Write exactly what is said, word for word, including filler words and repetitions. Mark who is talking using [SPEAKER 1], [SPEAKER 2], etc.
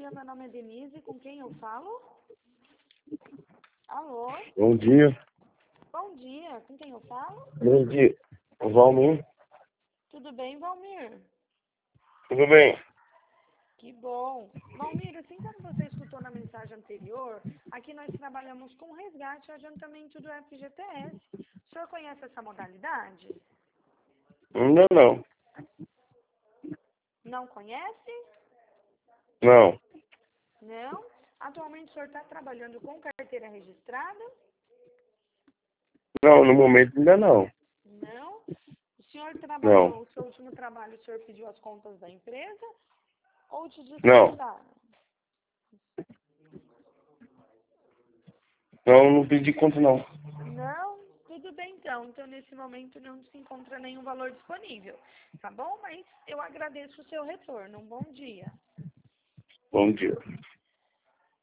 [SPEAKER 1] dia, meu nome é Denise, com quem eu falo? Alô?
[SPEAKER 2] Bom dia.
[SPEAKER 1] Bom dia, com quem eu falo?
[SPEAKER 2] Bom dia. Valmir.
[SPEAKER 1] Tudo bem, Valmir?
[SPEAKER 2] Tudo bem?
[SPEAKER 1] Que bom. Valmir, assim como você escutou na mensagem anterior, aqui nós trabalhamos com resgate e adiantamento do F G T S. O senhor conhece essa modalidade?
[SPEAKER 2] Ainda não.
[SPEAKER 1] Não conhece?
[SPEAKER 2] Não.
[SPEAKER 1] Não? Atualmente o senhor está trabalhando com carteira registrada?
[SPEAKER 2] Não, no momento ainda não.
[SPEAKER 1] Não? O senhor
[SPEAKER 2] Não.
[SPEAKER 1] trabalhou, o seu último trabalho, o senhor pediu as contas da empresa ou te
[SPEAKER 2] Não.
[SPEAKER 1] dispensaram?
[SPEAKER 2] Não, não pedi conta não.
[SPEAKER 1] Não? Tudo bem então. Então, nesse momento não se encontra nenhum valor disponível. Tá bom? Mas eu agradeço o seu retorno. Um bom dia.
[SPEAKER 2] Bom dia.